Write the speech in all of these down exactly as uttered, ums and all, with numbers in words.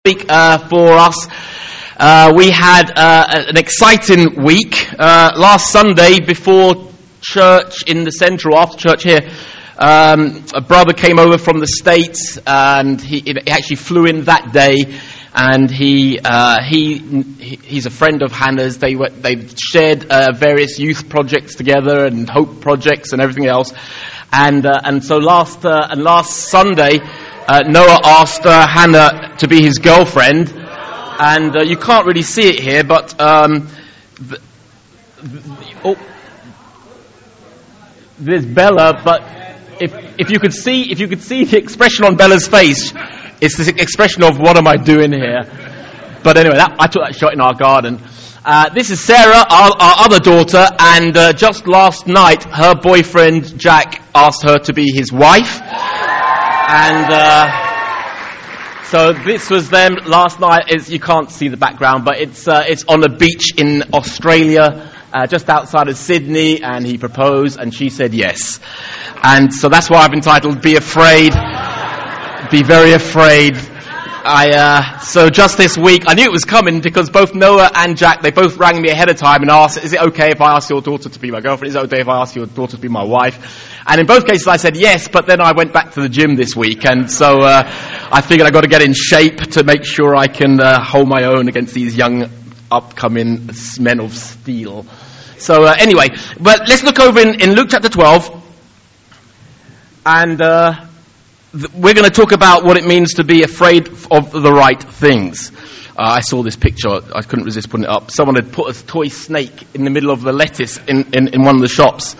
week uh, for us. Uh, we had uh, an exciting week. Uh, last Sunday, before church in the central, after church here, um, a brother came over from the States, and he, he actually flew in that day. And he uh, he he's a friend of Hannah's. They were they shared uh, various youth projects together and hope projects and everything else. And uh, and so last uh, and last Sunday. Uh, Noah asked uh, Hannah to be his girlfriend, and uh, you can't really see it here, but um, the, the, oh, there's Bella. But if if you could see if you could see the expression on Bella's face, it's the expression of what am I doing here? But anyway, that, I took that shot in our garden. Uh, this is Sarah, our, our other daughter, and uh, just last night, her boyfriend Jack asked her to be his wife. And uh, so this was them last night. It's, you can't see the background, but it's uh, it's on a beach in Australia, uh, just outside of Sydney, and he proposed, and she said yes. And so that's why I've entitled "Be Afraid, Be Very Afraid." I uh, so just this week, I knew it was coming because both Noah and Jack, they both rang me ahead of time and asked, "Is it okay if I ask your daughter to be my girlfriend? Is it okay if I ask your daughter to be my wife?" And in both cases I said yes, but then I went back to the gym this week, and so uh, I figured I've got to get in shape to make sure I can uh, hold my own against these young, upcoming men of steel. So uh, anyway, but let's look over in, in Luke chapter twelve, and uh, th- we're going to talk about what it means to be afraid of the right things. Uh, I saw this picture, I couldn't resist putting it up. Someone had put a toy snake in the middle of the lettuce in, in, in one of the shops.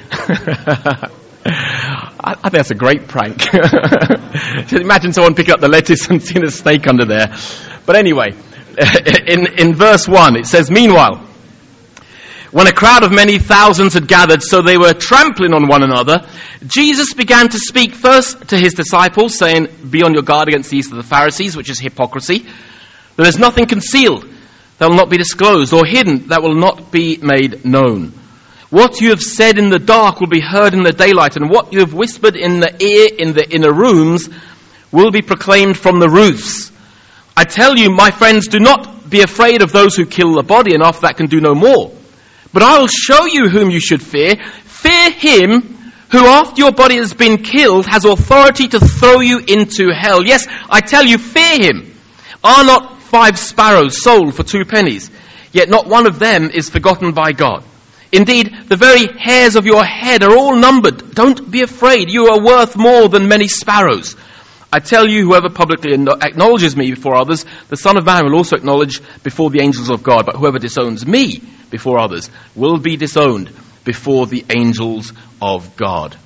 I, I think that's a great prank. Just imagine someone picking up the lettuce and seeing a snake under there. But anyway, in, in verse one it says, "Meanwhile, when a crowd of many thousands had gathered so they were trampling on one another, Jesus began to speak first to his disciples, saying, 'Be on your guard against the yeast of the Pharisees, which is hypocrisy. There is nothing concealed that will not be disclosed, or hidden that will not be made known. What you have said in the dark will be heard in the daylight, and what you have whispered in the ear in the inner rooms will be proclaimed from the roofs. I tell you, my friends, do not be afraid of those who kill the body, and after that can do no more. But I will show you whom you should fear. Fear him who, after your body has been killed, has authority to throw you into hell. Yes, I tell you, fear him. Are not five sparrows sold for two pennies? Yet not one of them is forgotten by God. Indeed, the very hairs of your head are all numbered. Don't be afraid. You are worth more than many sparrows. I tell you, whoever publicly acknowledges me before others, the Son of Man will also acknowledge before the angels of God. But whoever disowns me before others will be disowned before the angels of God.'"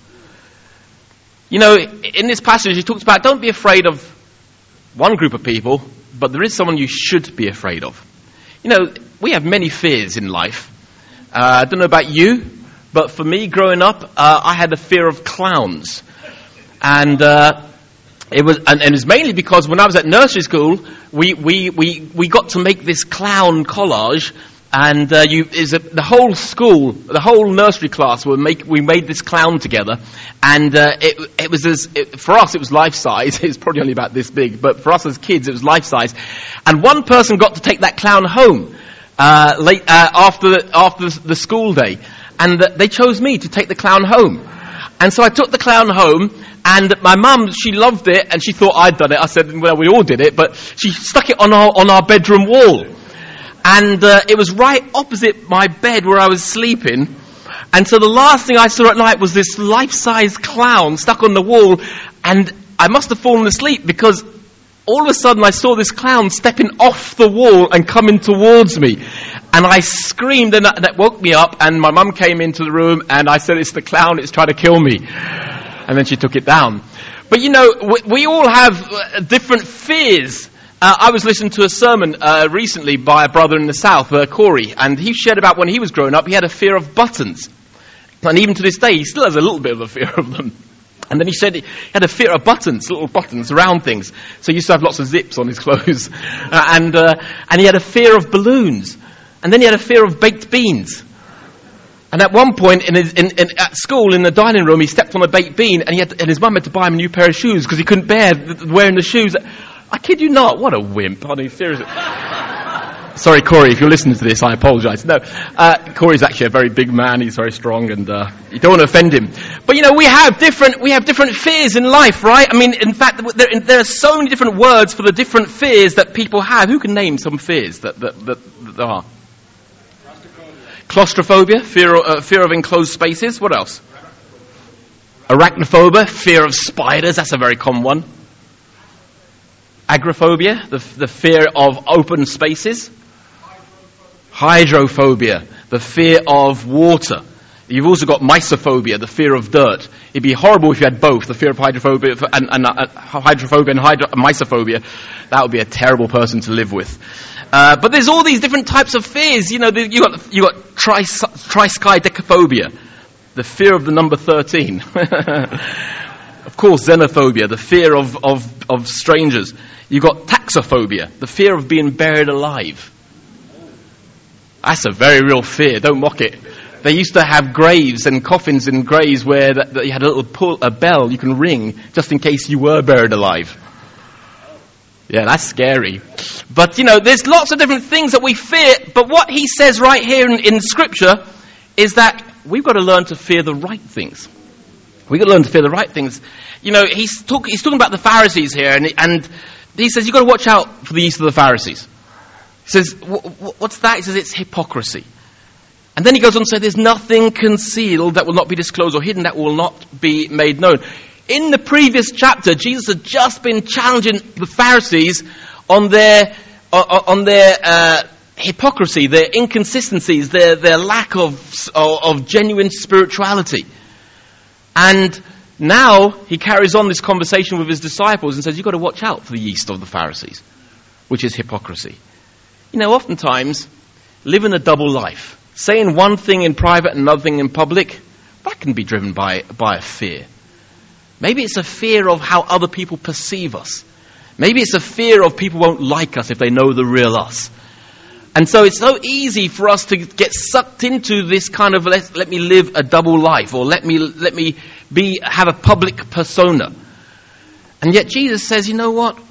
You know, in this passage he talks about don't be afraid of one group of people, but there is someone you should be afraid of. You know, we have many fears in life. Uh, I don't know about you, but for me, growing up, uh, I had a fear of clowns. And uh, it was and, and it was mainly because when I was at nursery school, we, we, we, we got to make this clown collage. And uh, you, is a, the whole school, the whole nursery class, were make, we made this clown together, and uh, it, it was as it, for us it was life size. It was probably only about this big, but for us as kids it was life size. And one person got to take that clown home uh, late uh, after the, after the school day, and uh, they chose me to take the clown home. And so I took the clown home, and my mum, she loved it, and she thought I'd done it. I said, well, we all did it, but she stuck it on our on our bedroom wall. And uh, it was right opposite my bed where I was sleeping. And so the last thing I saw at night was this life-size clown stuck on the wall. And I must have fallen asleep because all of a sudden I saw this clown stepping off the wall and coming towards me. And I screamed, and that, that woke me up. And my mum came into the room and I said, "It's the clown, it's trying to kill me." And then she took it down. But you know, we, we all have uh, different fears. Uh, I was listening to a sermon uh, recently by a brother in the South, uh, Corey, and he shared about when he was growing up, he had a fear of buttons. And even to this day, he still has a little bit of a fear of them. And then he said he had a fear of buttons, little buttons, round things. So he used to have lots of zips on his clothes. Uh, and uh, and he had a fear of balloons. And then he had a fear of baked beans. And at one point in his, in, in, at school, in the dining room, he stepped on a baked bean, and, he had to, and his mum had to buy him a new pair of shoes because he couldn't bear wearing the shoes. I kid you not. What a wimp. I mean, seriously. Sorry, Corey, if you're listening to this, I apologise. No, uh, Corey's actually a very big man. He's very strong, and uh, you don't want to offend him. But you know, we have different we have different fears in life, right? I mean, in fact, there, there are so many different words for the different fears that people have. Who can name some fears that that, that, that there are? Claustrophobia, fear uh, fear of enclosed spaces. What else? Arachnophobia, fear of spiders. That's a very common one. Agoraphobia, the the fear of open spaces. Hydrophobia, the fear of water. You've also got mysophobia, the fear of dirt. It'd be horrible if you had both, the fear of hydrophobia and, and uh, hydrophobia and hydro- mysophobia. That would be a terrible person to live with. Uh, but there's all these different types of fears. You know, you got you got tris- triskidecaphobia, the fear of the number thirteen. Of course, xenophobia, the fear of, of, of strangers. You've got taxophobia, the fear of being buried alive. That's a very real fear. Don't mock it. They used to have graves and coffins in graves where that, that you had a little pull, a bell you can ring just in case you were buried alive. Yeah, that's scary. But, you know, there's lots of different things that we fear. But what he says right here in, in Scripture is that we've got to learn to fear the right things. We've got to learn to fear the right things. You know, he's, talk, he's talking about the Pharisees here, and, and he says you've got to watch out for the yeast of the Pharisees. He says, what's that? He says it's hypocrisy. And then he goes on to say there's nothing concealed that will not be disclosed or hidden that will not be made known. In the previous chapter, Jesus had just been challenging the Pharisees on their on their uh, hypocrisy, their inconsistencies, their their lack of, of of genuine spirituality. And now he carries on this conversation with his disciples and says you've got to watch out for the yeast of the Pharisees, which is hypocrisy. You know, oftentimes, living a double life, saying one thing in private and another thing in public, that can be driven by, by a fear. Maybe it's a fear of how other people perceive us. Maybe it's a fear of people won't like us if they know the real us. And so it's so easy for us to get sucked into this kind of, let, let me live a double life, or let me, let me be, have a public persona. And yet Jesus says, you know what?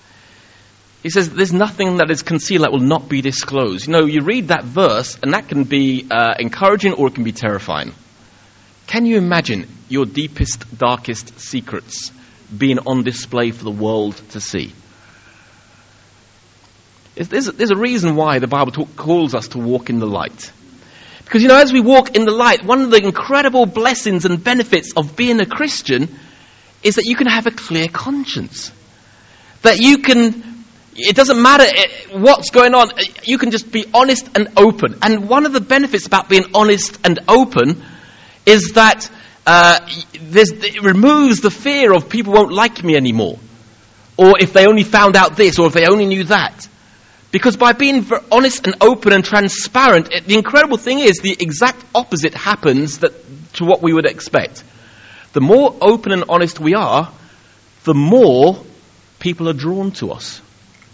He says, there's nothing that is concealed that will not be disclosed. You know, you read that verse, and that can be uh, encouraging or it can be terrifying. Can you imagine your deepest, darkest secrets being on display for the world to see? There's, there's a reason why the Bible talk, calls us to walk in the light. Because, you know, as we walk in the light, one of the incredible blessings and benefits of being a Christian is that you can have a clear conscience. That you can... It doesn't matter what's going on. You can just be honest and open. And one of the benefits about being honest and open is that uh, it removes the fear of people won't like me anymore. Or if they only found out this, or if they only knew that. Because by being honest and open and transparent, it, the incredible thing is the exact opposite happens that, to what we would expect. The more open and honest we are, the more people are drawn to us.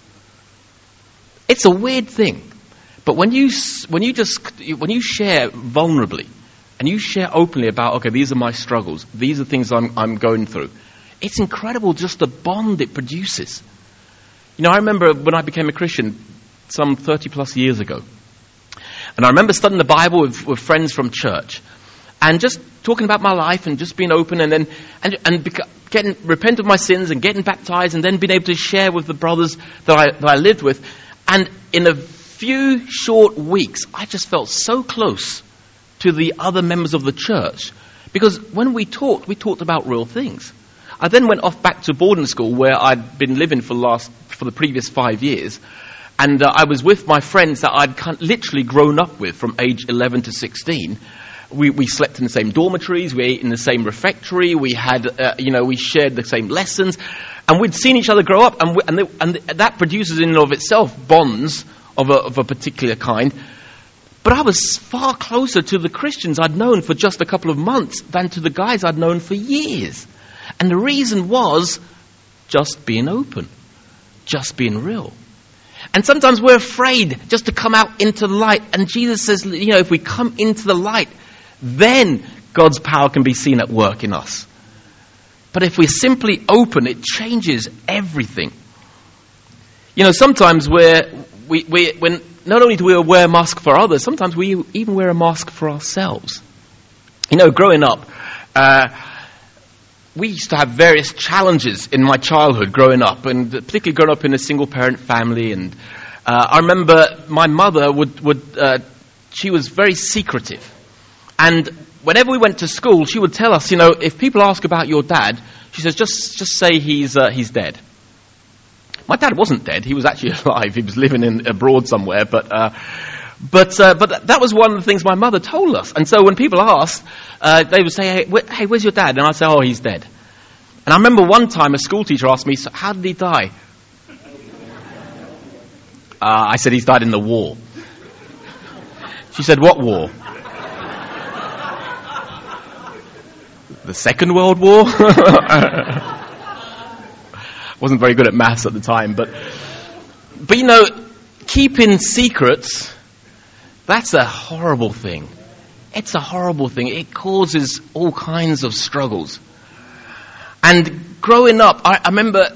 It's a weird thing, but when you when you just when you share vulnerably and you share openly about, okay, these are my struggles, these are things I'm I'm going through, it's incredible just the bond it produces. You know, I remember when I became a Christian some thirty plus years ago, and I remember studying the Bible with, with friends from church, and just talking about my life and just being open, and then and and beca- getting repent of my sins and getting baptized, and then being able to share with the brothers that I that I lived with. And in a few short weeks, I just felt so close to the other members of the church. Because when we talked, we talked about real things. I then went off back to boarding school where I'd been living for the last, for the previous five years. And uh, I was with my friends that I'd kind of literally grown up with from age eleven to sixteen. We, we slept in the same dormitories, we ate in the same refectory, we had, uh, you know, we shared the same lessons, and we'd seen each other grow up, and we, and, they, and that produces in and of itself bonds of a, of a particular kind. But I was far closer to the Christians I'd known for just a couple of months than to the guys I'd known for years. And the reason was just being open, just being real. And sometimes we're afraid just to come out into the light, and Jesus says, you know, if we come into the light, then God's power can be seen at work in us. But if we're simply open, it changes everything. You know, sometimes we're, we, we, when not only do we wear a mask for others, sometimes we even wear a mask for ourselves. You know, growing up, uh, we used to have various challenges in my childhood growing up, and particularly growing up in a single-parent family. And uh, I remember my mother would, would uh, she was very secretive. And whenever we went to school, she would tell us, you know, if people ask about your dad, she says, just just say he's uh, he's dead. My dad wasn't dead. He was actually alive. He was living in abroad somewhere. But uh, but uh, but that was one of the things my mother told us. And so when people asked, uh, they would say, hey, wh- hey, where's your dad? And I'd say, oh, he's dead. And I remember one time a school teacher asked me, so how did he die? Uh, I said, he's died in the war. She said, what war? The Second World War? Wasn't very good at maths at the time, but, but you know, keeping secrets, that's a horrible thing. It's a horrible thing. It causes all kinds of struggles. And growing up, I, I remember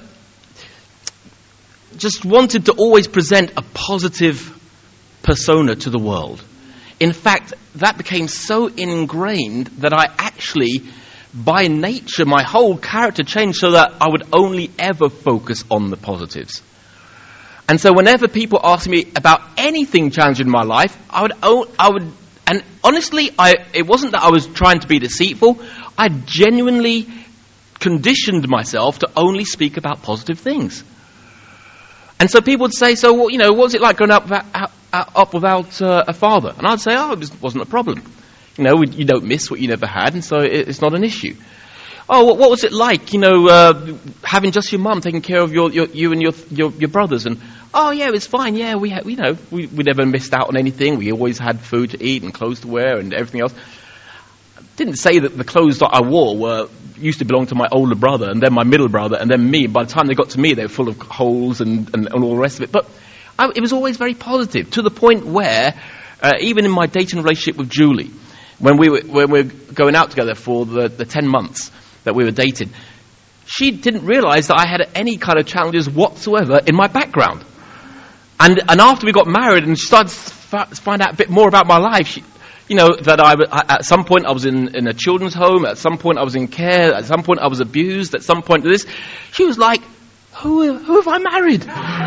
just wanted to always present a positive persona to the world. In fact, that became so ingrained that I actually, by nature, my whole character changed so that I would only ever focus on the positives. And so whenever people asked me about anything challenging in my life, I would, I would, and honestly, I, it wasn't that I was trying to be deceitful. I genuinely conditioned myself to only speak about positive things. And so people would say, so, well, you know, what was it like growing up without, up without uh, a father? And I'd say, oh, it wasn't a problem. You know, you don't miss what you never had, and so it's not an issue. Oh, what, what was it like, you know, uh, having just your mum taking care of your, your you and your, your your brothers? And oh, yeah, it was fine. Yeah, we had, you know, we, we never missed out on anything. We always had food to eat and clothes to wear and everything else. I didn't say that the clothes that I wore were used to belong to my older brother and then my middle brother and then me. By the time they got to me, they were full of holes and, and, and all the rest of it. But I, it was always very positive, to the point where, uh, even in my dating relationship with Julie, when we were when we were going out together for the, the ten months that we were dating, she didn't realize that I had any kind of challenges whatsoever in my background. And and after we got married and she started to find out a bit more about my life, she, you know, that I, at some point I was in, in a children's home, at some point I was in care, at some point I was abused, at some point this, she was like, who, who have I married?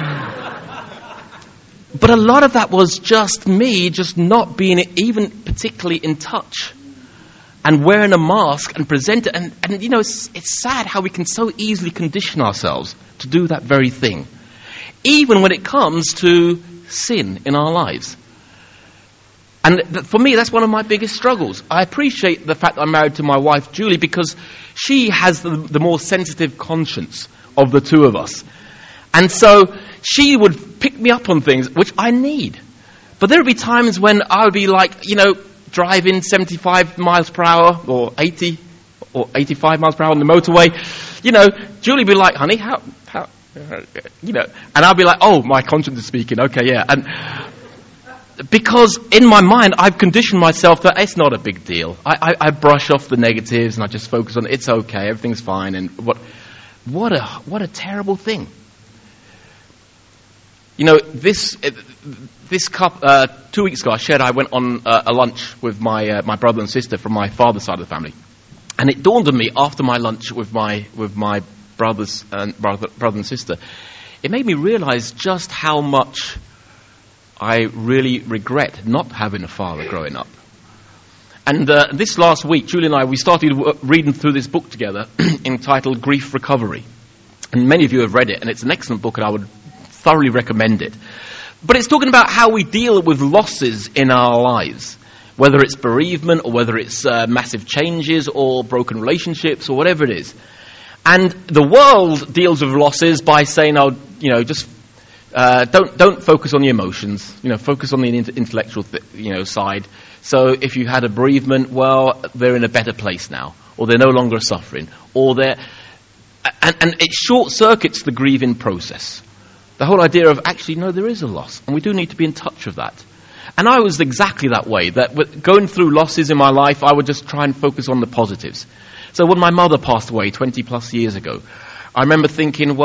But a lot of that was just me just not being even particularly in touch and wearing a mask and present it. And, and you know, it's, it's sad how we can so easily condition ourselves to do that very thing, even when it comes to sin in our lives. And th- for me, that's one of my biggest struggles. I appreciate the fact that I'm married to my wife, Julie, because she has the, the more sensitive conscience of the two of us. And so she would pick me up on things which I need. But there would be times when I would be like, you know, driving seventy-five miles per hour or eighty or eighty-five miles per hour on the motorway. You know, Julie would be like, honey, how, how, you know, and I'll be like, oh, my conscience is speaking. Okay, yeah. And because in my mind, I've conditioned myself that it's not a big deal. I, I, I brush off the negatives and I just focus on it's okay, everything's fine. And what, what a, what a terrible thing. You know, this this cup uh, two weeks ago, I shared I went on uh, a lunch with my uh, my brother and sister from my father's side of the family, and it dawned on me after my lunch with my with my brothers and brother brother and sister, it made me realize just how much I really regret not having a father growing up. And uh, this last week, Julie and I, we started w- reading through this book together entitled Grief Recovery, and many of you have read it, and it's an excellent book, and I would thoroughly recommend it. But it's talking about how we deal with losses in our lives, whether it's bereavement or whether it's uh, massive changes or broken relationships or whatever it is. And the world deals with losses by saying, oh, you know, just uh, don't don't focus on the emotions, you know, focus on the intellectual th- you know side. So if you had a bereavement, well, they're in a better place now, or they're no longer suffering, or they're and, and it short circuits the grieving process. The whole idea of, actually, no, there is a loss, and we do need to be in touch with that. And I was exactly that way, that with going through losses in my life, I would just try and focus on the positives. So when my mother passed away twenty plus years ago, I remember thinking, well,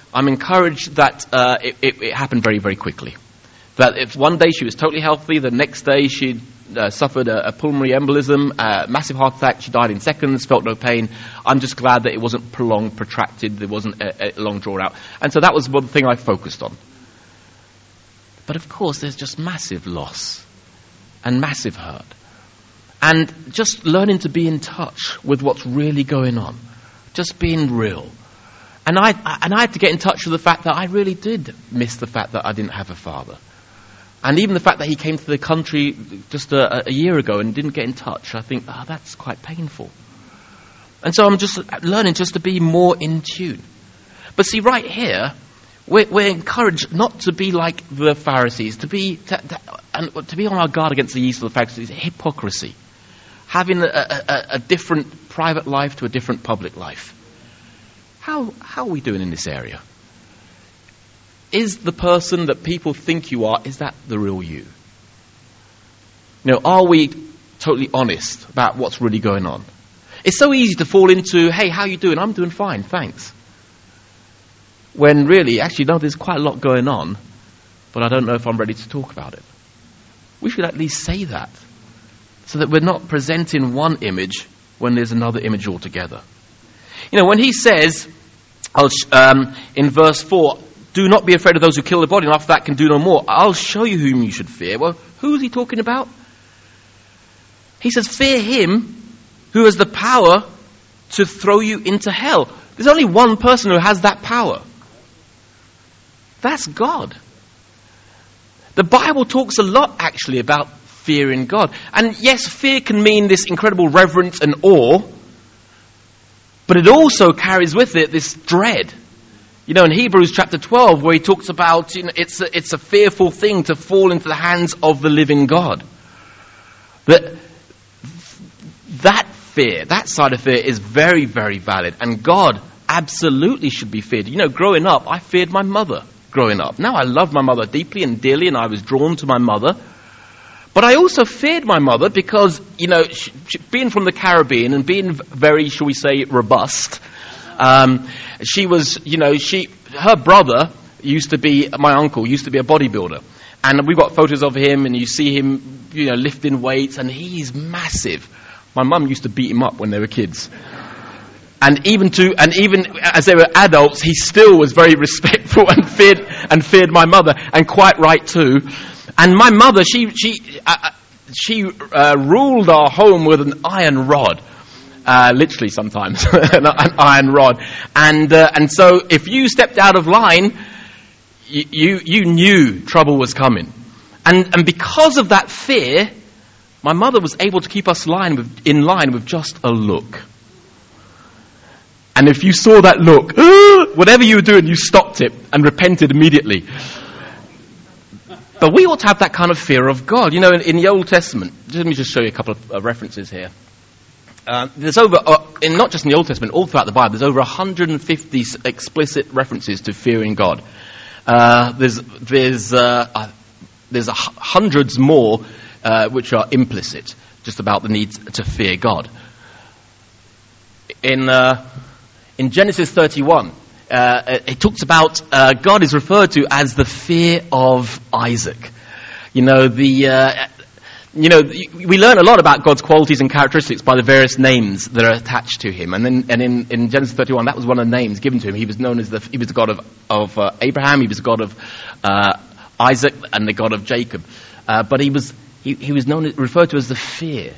I'm encouraged that uh, it, it, it happened very, very quickly. That if one day she was totally healthy, the next day she uh, suffered a, a pulmonary embolism, a massive heart attack, she died in seconds, felt no pain. I'm just glad that it wasn't prolonged, protracted, there wasn't a, a long drawn out. And so that was one thing I focused on. But of course there's just massive loss and massive hurt. And just learning to be in touch with what's really going on. Just being real. And I, and I had to get in touch with the fact that I really did miss the fact that I didn't have a father. And even the fact that he came to the country just a, a year ago and didn't get in touch, I think, oh, that's quite painful. And so I'm just learning just to be more in tune. But see, right here, we're, we're encouraged not to be like the Pharisees, to be to, to, and to be on our guard against the yeast of the Pharisees, hypocrisy. Having a, a, a different private life to a different public life. How how are we doing in this area? Is the person that people think you are, is that the real you? You know, are we totally honest about what's really going on? It's so easy to fall into, hey, how are you doing? I'm doing fine, thanks. When really, actually, no, there's quite a lot going on, but I don't know if I'm ready to talk about it. We should at least say that, so that we're not presenting one image when there's another image altogether. You know, when he says, um, in verse four, do not be afraid of those who kill the body, and after that can do no more. I'll show you whom you should fear. Well, who is he talking about? He says, fear him who has the power to throw you into hell. There's only one person who has that power. That's God. The Bible talks a lot, actually, about fearing God. And yes, fear can mean this incredible reverence and awe, but it also carries with it this dread. You know, in Hebrews chapter twelve, where he talks about, you know, it's a, it's a fearful thing to fall into the hands of the living God. That, that fear, that side of fear is very, very valid. And God absolutely should be feared. You know, growing up, I feared my mother growing up. Now, I love my mother deeply and dearly, and I was drawn to my mother. But I also feared my mother because, you know, she, she, being from the Caribbean and being very, shall we say, robust, um, she was, you know, she, her brother used to be, my uncle used to be a bodybuilder. And we've got photos of him, and you see him, you know, lifting weights, and he's massive. My mum used to beat him up when they were kids. And even to, and even as they were adults, he still was very respectful and feared, and feared my mother, and quite right too. And my mother, she she uh, she uh, ruled our home with an iron rod, uh, literally sometimes an, an iron rod. And uh, and so if you stepped out of line, you, you you knew trouble was coming. And and because of that fear, my mother was able to keep us line with, in line with just a look. And if you saw that look, whatever you were doing, you stopped it and repented immediately. But we ought to have that kind of fear of God. You know, in, in the Old Testament, let me just show you a couple of uh, references here. Uh, there's over, uh, in not just in the Old Testament, all throughout the Bible, there's over one hundred fifty explicit references to fearing God. Uh, there's there's uh, uh, there's uh, hundreds more uh, which are implicit, just about the need to fear God. In uh, in Genesis thirty-one. Uh, it talks about uh, God is referred to as the fear of Isaac. You know, the uh, you know we learn a lot about God's qualities and characteristics by the various names that are attached to him. And then, and in, in Genesis thirty-one, that was one of the names given to him. He was known as the he was the God of of uh, Abraham. He was the God of uh, Isaac and the God of Jacob. Uh, but he was he, he was known referred to as the fear.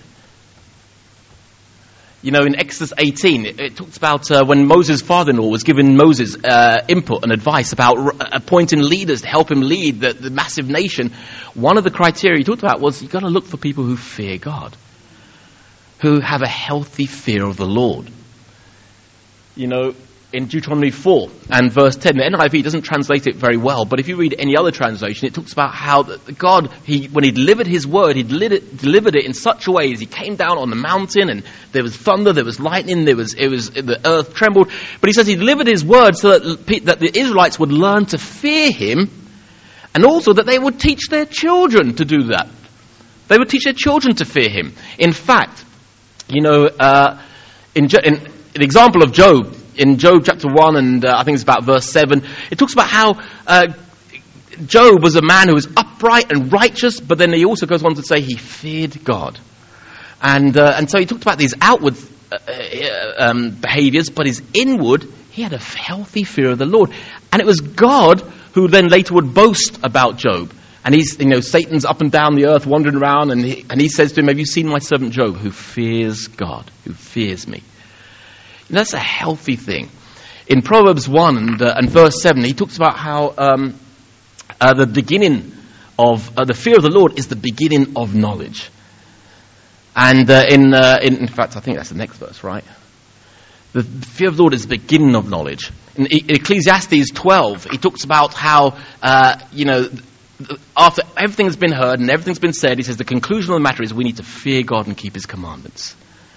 You know, in Exodus eighteen, it, it talks about uh, when Moses' father-in-law was giving Moses uh, input and advice about r- appointing leaders to help him lead the, the massive nation. One of the criteria he talked about was you've got to look for people who fear God, who have a healthy fear of the Lord. You know, in Deuteronomy four and verse ten, the N I V doesn't translate it very well, but if you read any other translation, it talks about how God, he, when he delivered his word, he delivered it, delivered it in such a way as he came down on the mountain, and there was thunder, there was lightning, there was, it was, the earth trembled. But he says he delivered his word so that, that the Israelites would learn to fear him, and also that they would teach their children to do that. They would teach their children to fear him. In fact, you know, uh, in, in the example of Job, in Job chapter one, and uh, I think it's about verse seven, it talks about how uh, Job was a man who was upright and righteous, but then he also goes on to say he feared God. And uh, and so he talked about these outward uh, uh, um, behaviors, but his inward, he had a healthy fear of the Lord. And it was God who then later would boast about Job. And he's, you know, Satan's up and down the earth wandering around, and he, and he says to him, have you seen my servant Job, who fears God, who fears me? And that's a healthy thing. In Proverbs one and, uh, and verse seven, he talks about how um, uh, the beginning of, uh, the fear of the Lord is the beginning of knowledge. And uh, in, uh, in in fact, I think that's the next verse, right? The fear of the Lord is the beginning of knowledge. In Ecclesiastes twelve, he talks about how, uh, you know, after everything's been heard and everything's been said, he says the conclusion of the matter is we need to fear God and keep his commandments.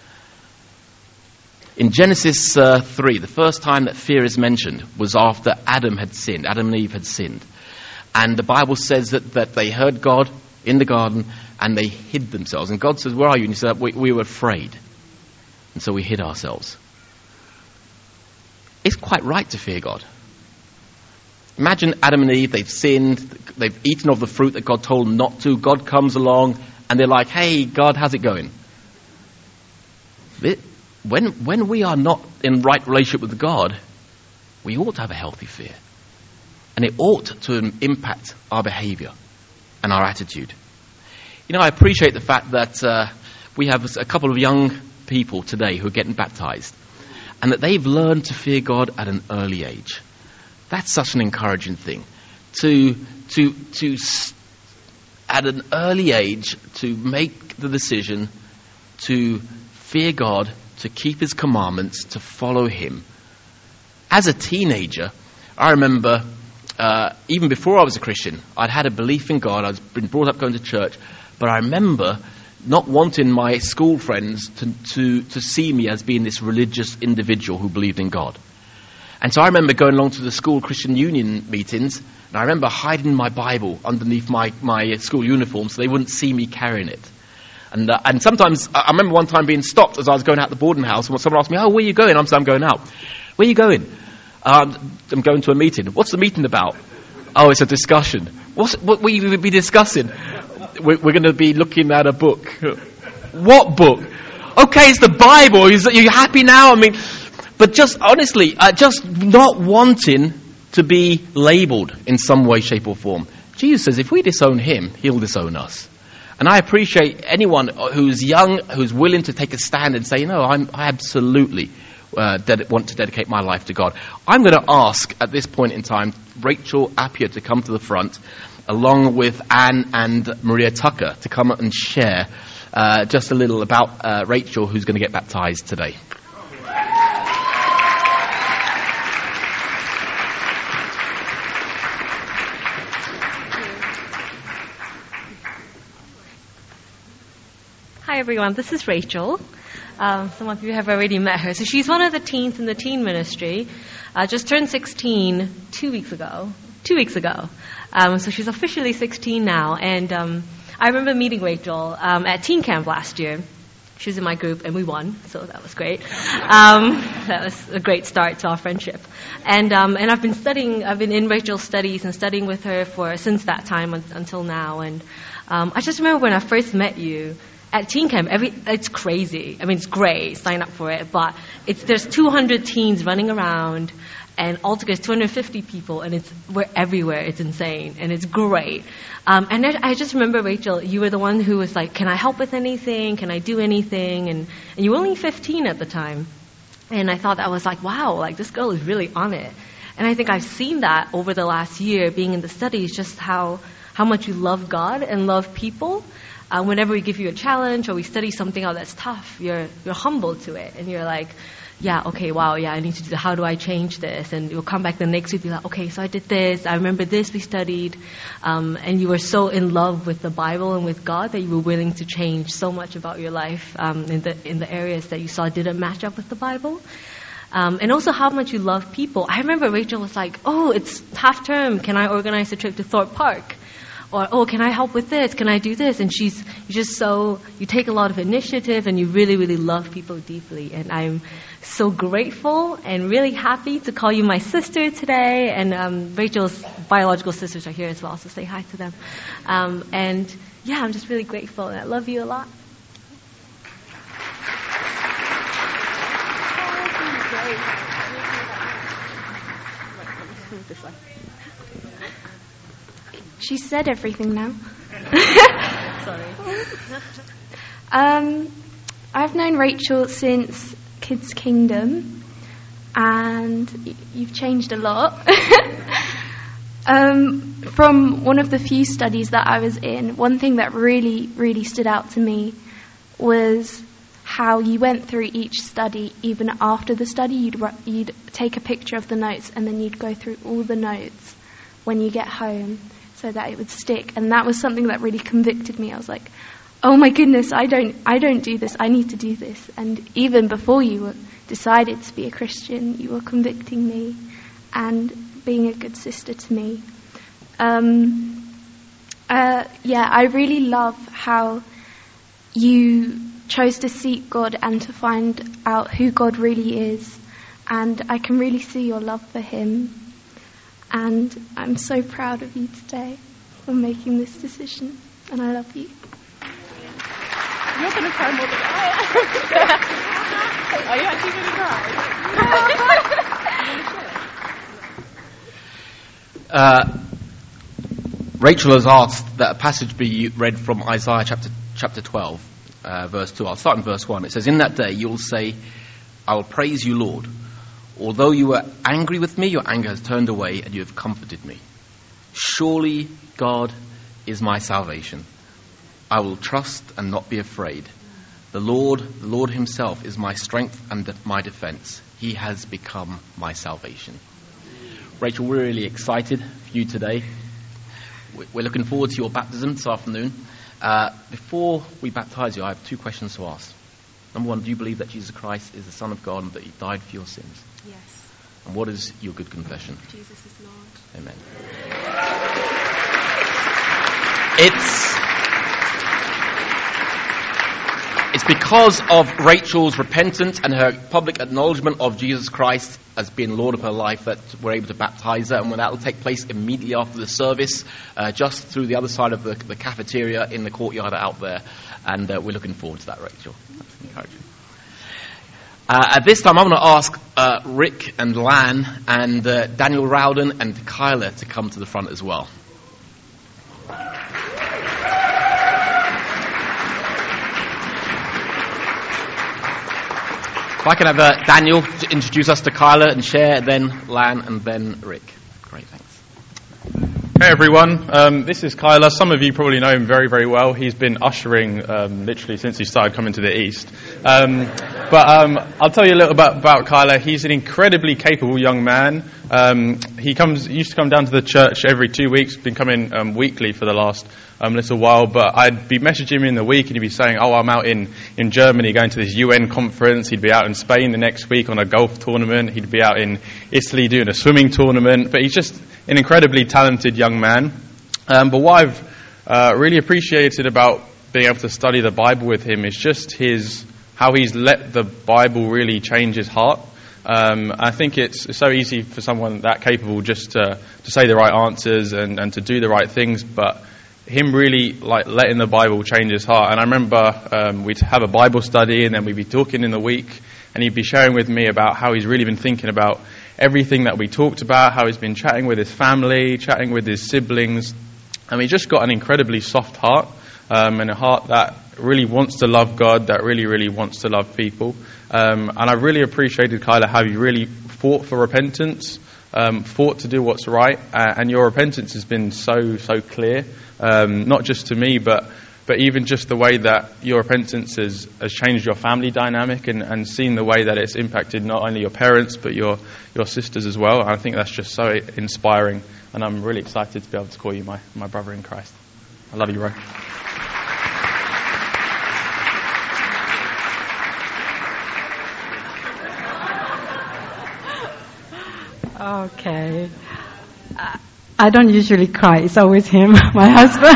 In Genesis uh, three, the first time that fear is mentioned was after Adam had sinned. Adam and Eve had sinned. And the Bible says that, that they heard God in the garden and they hid themselves. And God says, where are you? And he said, we, we were afraid. And so we hid ourselves. It's quite right to fear God. Imagine Adam and Eve, they've sinned, they've eaten of the fruit that God told them not to. God comes along and they're like, hey, God, how's it going? When, when we are not in right relationship with God, we ought to have a healthy fear. And it ought to impact our behavior and our attitude. You know, I appreciate the fact that uh, we have a couple of young people today who are getting baptized, and that they've learned to fear God at an early age. That's such an encouraging thing. To, to, to, at an early age, to make the decision to fear God, to keep his commandments, to follow him. As a teenager, I remember, uh, even before I was a Christian, I'd had a belief in God, I'd been brought up going to church, but I remember not wanting my school friends to, to, to see me as being this religious individual who believed in God. And so I remember going along to the school Christian Union meetings, and I remember hiding my Bible underneath my, my school uniform so they wouldn't see me carrying it. And uh, and sometimes, I remember one time being stopped as I was going out the boarding house, and someone asked me, oh, where are you going? I'm saying, I'm going out. Where are you going? Um, I'm going to a meeting. What's the meeting about? Oh, it's a discussion. What's, what will you be discussing? We're, we're going to be looking at a book. What book? Okay, it's the Bible. Are you happy now? I mean, but just honestly, uh, just not wanting to be labeled in some way, shape or form. Jesus says if we disown him, he'll disown us. And I appreciate anyone who's young, who's willing to take a stand and say, no, I'm, I absolutely uh, ded- want to dedicate my life to God. I'm going to ask at this point in time, Rachel Appiah to come to the front, along with Anne and Maria Tucker to come and share uh, just a little about uh, Rachel, who's going to get baptized today. Hi everyone, this is Rachel. Um, some of you have already met her. So she's one of the teens in the teen ministry. Uh, just turned sixteen two weeks ago. Two weeks ago. Um, so she's officially sixteen now. And um, I remember meeting Rachel um, at teen camp last year. She was in my group and we won, so that was great. Um, that was a great start to our friendship. And um, and I've been studying, I've been in Rachel's studies and studying with her for since that time un- until now. And um, I just remember when I first met you, at teen camp, every it's crazy. I mean, it's great. Sign up for it. But it's there's two hundred teens running around, and altogether it's two hundred fifty people, and it's we're everywhere. It's insane, and it's great. Um, and I, I just remember, Rachel, you were the one who was like, "Can I help with anything? Can I do anything?" And, and you were only fifteen at the time, and I thought that was like, "Wow, like this girl is really on it." And I think I've seen that over the last year, being in the studies, just how how much you love God and love people. Uh, whenever we give you a challenge or we study something out that's tough, you're you're humble to it, and you're like, yeah, okay, wow, yeah, I need to do that. How do I change this? And you'll come back the next week and be like, okay, so I did this. I remember this we studied, um, and you were so in love with the Bible and with God that you were willing to change so much about your life um, in the in the areas that you saw didn't match up with the Bible. Um, and also how much you love people. I remember Rachel was like, oh, it's half term. Can I organize a trip to Thorpe Park? or, oh, can I help with this? Can I do this? And she's you're just so, you take a lot of initiative and you really, really love people deeply. And I'm so grateful and really happy to call you my sister today. And um, Rachel's biological sisters are here as well, so say hi to them. Um, and yeah, I'm just really grateful and I love you a lot. She said everything now. Sorry. um, I've known Rachel since Kids Kingdom, and y- you've changed a lot. um, from one of the few studies that I was in, one thing that really, really stood out to me was how you went through each study. Even after the study, you'd ru- you'd take a picture of the notes, and then you'd go through all the notes when you get home, so that it would stick. And that was something that really convicted me. I was like, oh my goodness, I don't I don't do this. I need to do this. And even before you were decided to be a Christian, you were convicting me and being a good sister to me. Um, uh, yeah, I really love how you chose to seek God and to find out who God really is. And I can really see your love for him. And I'm so proud of you today for making this decision. And I love you. You're going to cry more than I am. Are you actually going to cry? Uh, Rachel has asked that a passage be read from Isaiah chapter chapter twelve, uh, verse two. I'll start in verse one. It says, "In that day you will say, I will praise you, Lord. Although you were angry with me, your anger has turned away and you have comforted me. Surely God is my salvation. I will trust and not be afraid. The Lord, the Lord himself is my strength and my defense. He has become my salvation." Rachel, we're really excited for you today. We're looking forward to your baptism this afternoon. Uh, before we baptize you, I have two questions to ask. Number one, do you believe that Jesus Christ is the Son of God and that he died for your sins? Yes. And what is your good confession? Jesus is Lord. Amen. It's it's because of Rachel's repentance and her public acknowledgement of Jesus Christ as being Lord of her life that we're able to baptize her, and that will take place immediately after the service, uh, just through the other side of the, the cafeteria in the courtyard out there. And uh, we're looking forward to that, Rachel. That's encouraging. Uh, at this time, I want to ask uh, Rick and Lan and uh, Daniel Rowden and Kyla to come to the front as well. If I can have uh, Daniel to introduce us to Kyla and share, then Lan and then Rick. Great, thanks. Hey everyone, um, this is Kyla. Some of you probably know him very, very well. He's been ushering um, literally since he started coming to the East. Um, but um, I'll tell you a little bit about Kyla. He's an incredibly capable young man. Um, he comes, he used to come down to the church every two weeks, been coming um, weekly for the last um, little while. But I'd be messaging him in the week and he'd be saying, oh, I'm out in, in Germany going to this U N conference. He'd be out in Spain the next week on a golf tournament. He'd be out in Italy doing a swimming tournament. But he's just an incredibly talented young man. Um, but what I've uh, really appreciated about being able to study the Bible with him is just his how he's let the Bible really change his heart. Um, I think it's, it's so easy for someone that capable just to, to say the right answers and, and to do the right things, but him really like letting the Bible change his heart. And I remember um, we'd have a Bible study and then we'd be talking in the week and he'd be sharing with me about how he's really been thinking about everything that we talked about, how he's been chatting with his family, chatting with his siblings. And he just got an incredibly soft heart um, and a heart that really wants to love God, that really, really wants to love people. Um, and I really appreciated, Kyla, how you really fought for repentance, um, fought to do what's right. Uh, and your repentance has been so, so clear, um, not just to me, but but even just the way that your repentance has, has changed your family dynamic and, and seen the way that it's impacted not only your parents, but your, your sisters as well. And I think that's just so inspiring. And I'm really excited to be able to call you my, my brother in Christ. I love you, Ray. Okay. Uh, I don't usually cry. It's always him, my husband.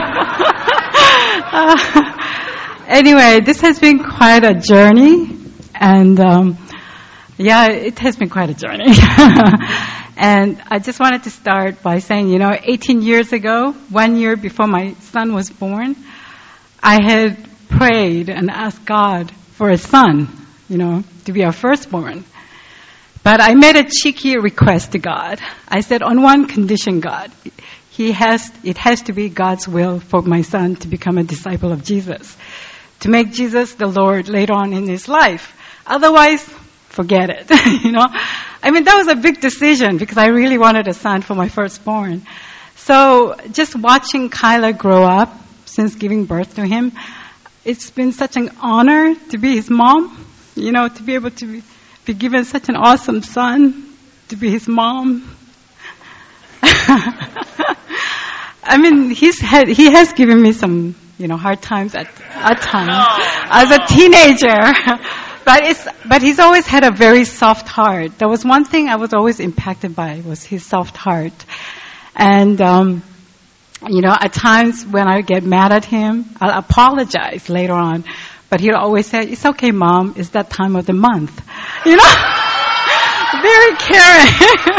uh, anyway, this has been quite a journey. And, um, yeah, it has been quite a journey. And I just wanted to start by saying, you know, eighteen years ago, one year before my son was born, I had prayed and asked God for a son, you know, to be our firstborn. But I made a cheeky request to God. I said, on one condition, God, he has, it has to be God's will for my son to become a disciple of Jesus, to make Jesus the Lord later on in his life. Otherwise, forget it, you know. I mean, that was a big decision because I really wanted a son for my firstborn. So just watching Kyler grow up since giving birth to him, it's been such an honor to be his mom, you know, to be able to be, be given such an awesome son, to be his mom. I mean, he's had, he has given me some, you know, hard times at, at times as a teenager. But it's, but he's always had a very soft heart. There was one thing I was always impacted by was his soft heart. And, um, you know, at times when I get mad at him, I'll apologize later on. But he'll always say, it's okay, Mom, it's that time of the month. You know? Very caring.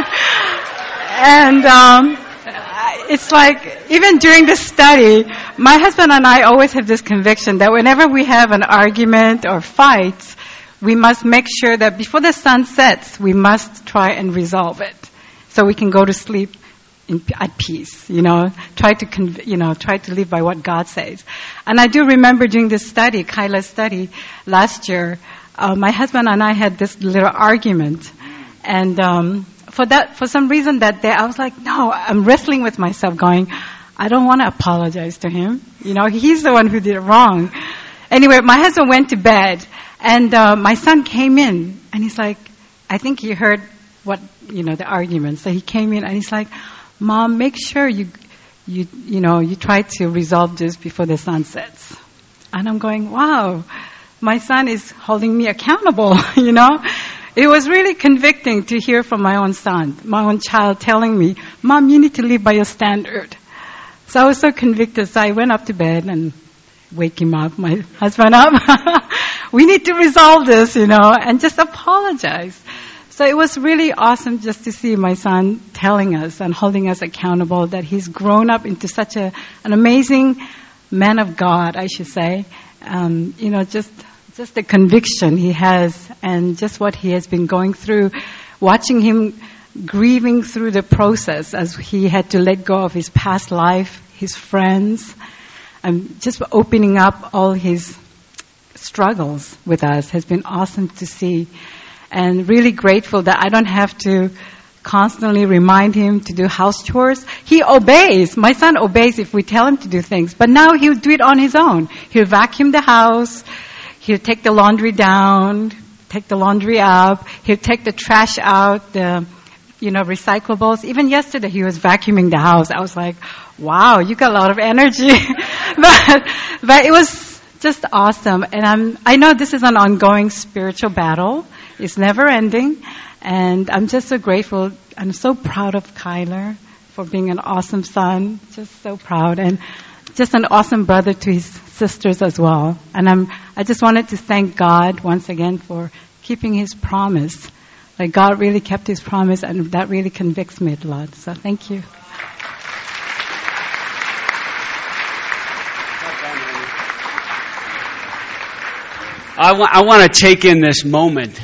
And, um, it's like, even during the study, my husband and I always have this conviction that whenever we have an argument or fight, we must make sure that before the sun sets, we must try and resolve it so we can go to sleep in, at peace, you know, try to, conv- you know, try to live by what God says. And I do remember during this study, Kyla's study last year, uh, my husband and I had this little argument. And, um, for that, for some reason that day, I was like, no, I'm wrestling with myself going, I don't want to apologize to him. You know, he's the one who did it wrong. Anyway, my husband went to bed. And uh, my son came in, and he's like, I think he heard what, you know, the argument. So he came in, and he's like, Mom, make sure you, you, you know, you try to resolve this before the sun sets. And I'm going, wow, my son is holding me accountable, you know. It was really convicting to hear from my own son, my own child telling me, Mom, you need to live by your standard. So I was so convicted, so I went up to bed and wake him up, my husband up. We need to resolve this, you know, and just apologize. So it was really awesome just to see my son telling us and holding us accountable that he's grown up into such a an amazing man of God, I should say. Um, you know, just just the conviction he has and just what he has been going through, watching him grieving through the process as he had to let go of his past life, his friends, and just opening up all his struggles with us has been awesome to see. And really grateful that I don't have to constantly remind him to do house chores. He obeys. My son obeys if we tell him to do things. But now he'll do it on his own. He'll vacuum the house. He'll take the laundry down, take the laundry up. He'll take the trash out, the, you know, recyclables. Even yesterday he was vacuuming the house. I was like, wow, you got a lot of energy. but, but it was just awesome. And I'm, I know this is an ongoing spiritual battle. It's never ending. And I'm just so grateful. I'm so proud of Kyler for being an awesome son. Just so proud. And just an awesome brother to his sisters as well. And I'm, I just wanted to thank God once again for keeping his promise. Like God really kept his promise, and that really convicts me a lot. So thank you. I, wa- I want to take in this moment.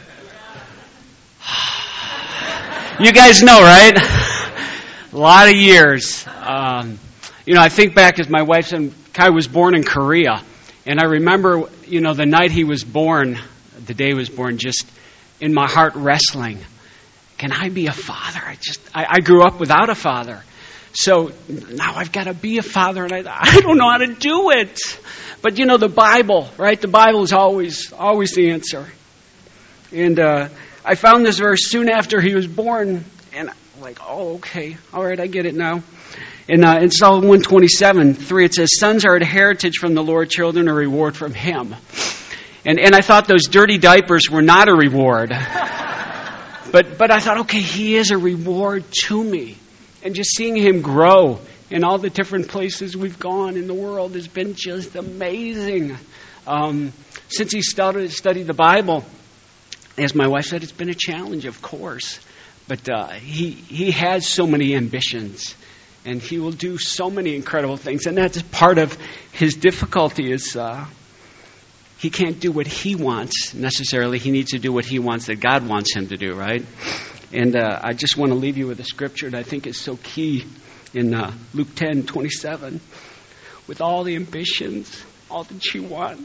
You guys know, right? A lot of years. Um, you know, I think back as my wife said, Kai was born in Korea. And I remember, you know, the night he was born, the day he was born, just in my heart wrestling. Can I be a father? I just, I, I grew up without a father. So now I've got to be a father, and I, I don't know how to do it. But, you know, the Bible, right? The Bible is always, always the answer. And uh, I found this verse soon after he was born, and I'm like, oh, okay, all right, I get it now. In, uh, in Psalm one twenty-seven, three, it says, sons are a heritage from the Lord, children a reward from Him. And and I thought those dirty diapers were not a reward. But but I thought, okay, He is a reward to me. And just seeing him grow in all the different places we've gone in the world has been just amazing. Um, since he started studied the Bible, as my wife said, it's been a challenge, of course. But uh, he he has so many ambitions, and he will do so many incredible things. And that's part of his difficulty is uh, he can't do what he wants necessarily. He needs to do what he wants that God wants him to do, right? And uh, I just want to leave you with a scripture that I think is so key in uh, Luke ten twenty-seven. With all the ambitions, all that you want.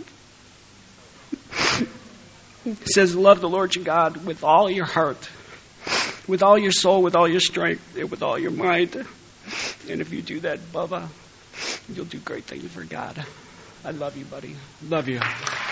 It says, love the Lord your God with all your heart, with all your soul, with all your strength, and with all your mind. And if you do that, Bubba, you'll do great things for God. I love you, buddy. Love you.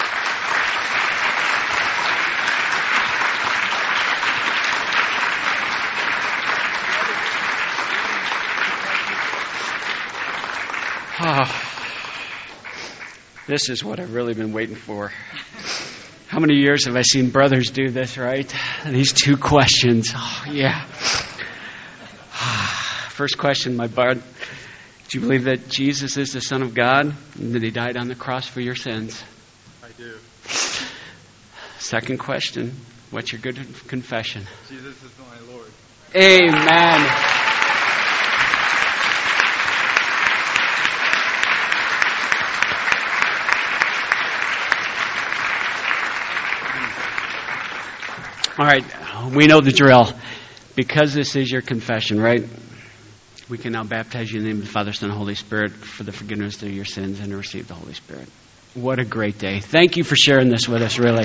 This is what I've really been waiting for. How many years have I seen brothers do this, right? These two questions. Oh, yeah. First question, my bud. Do you believe that Jesus is the Son of God and that he died on the cross for your sins? I do. Second question, what's your good confession? Jesus is my Lord. Amen. All right, we know the drill. Because this is your confession, right? We can now baptize you in the name of the Father, Son, and Holy Spirit for the forgiveness of your sins and to receive the Holy Spirit. What a great day. Thank you for sharing this with us, really.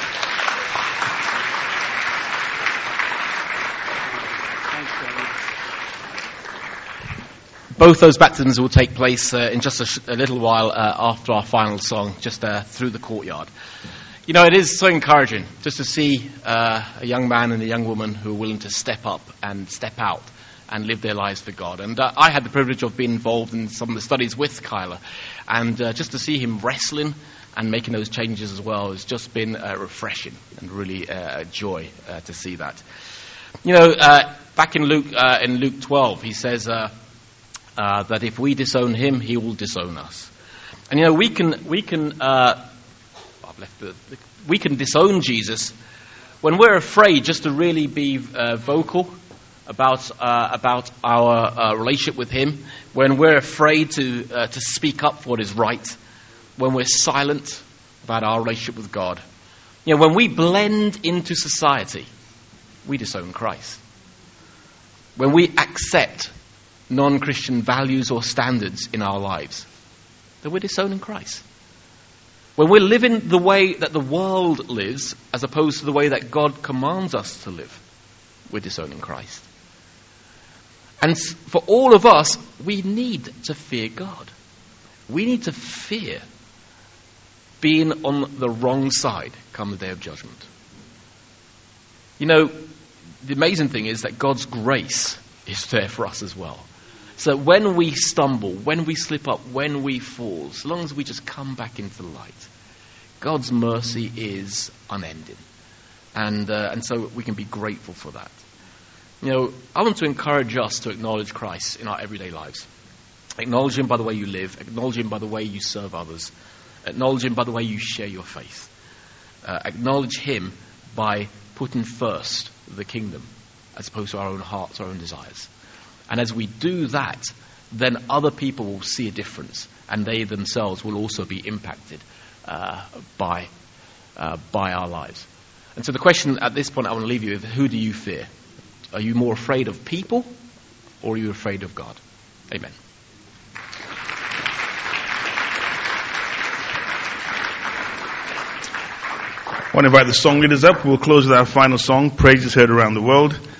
Both those baptisms will take place uh, in just a, sh- a little while uh, after our final song, just uh, through the courtyard. You know, it is so encouraging just to see uh, a young man and a young woman who are willing to step up and step out and live their lives for God. And uh, I had the privilege of being involved in some of the studies with Kyler. And uh, just to see him wrestling and making those changes as well has just been uh, refreshing and really uh, a joy uh, to see that. You know, uh, back in Luke uh, in Luke twelve, he says uh, uh, that if we disown him, he will disown us. And, you know, we can... we can uh, Left the, the, we can disown Jesus when we're afraid just to really be uh, vocal about uh, about our uh, relationship with him, when we're afraid to uh, to speak up for what is right, when we're silent about our relationship with God. You know, when we blend into society, we disown Christ. When we accept non-Christian values or standards in our lives, then we're disowning Christ. When we're living the way that the world lives, as opposed to the way that God commands us to live, we're disowning Christ. And for all of us, we need to fear God. We need to fear being on the wrong side come the day of judgment. You know, the amazing thing is that God's grace is there for us as well. So when we stumble, when we slip up, when we fall, as long as we just come back into the light, God's mercy is unending. And uh, and so we can be grateful for that. You know, I want to encourage us to acknowledge Christ in our everyday lives. Acknowledge him by the way you live. Acknowledge him by the way you serve others. Acknowledge him by the way you share your faith. Uh, acknowledge him by putting first the kingdom as opposed to our own hearts, our own desires. And as we do that, then other people will see a difference, and they themselves will also be impacted uh, by uh, by our lives. And so the question at this point I want to leave you with, who do you fear? Are you more afraid of people, or are you afraid of God? Amen. I want to invite the song leaders up. We'll close with our final song, Praise is Heard Around the World.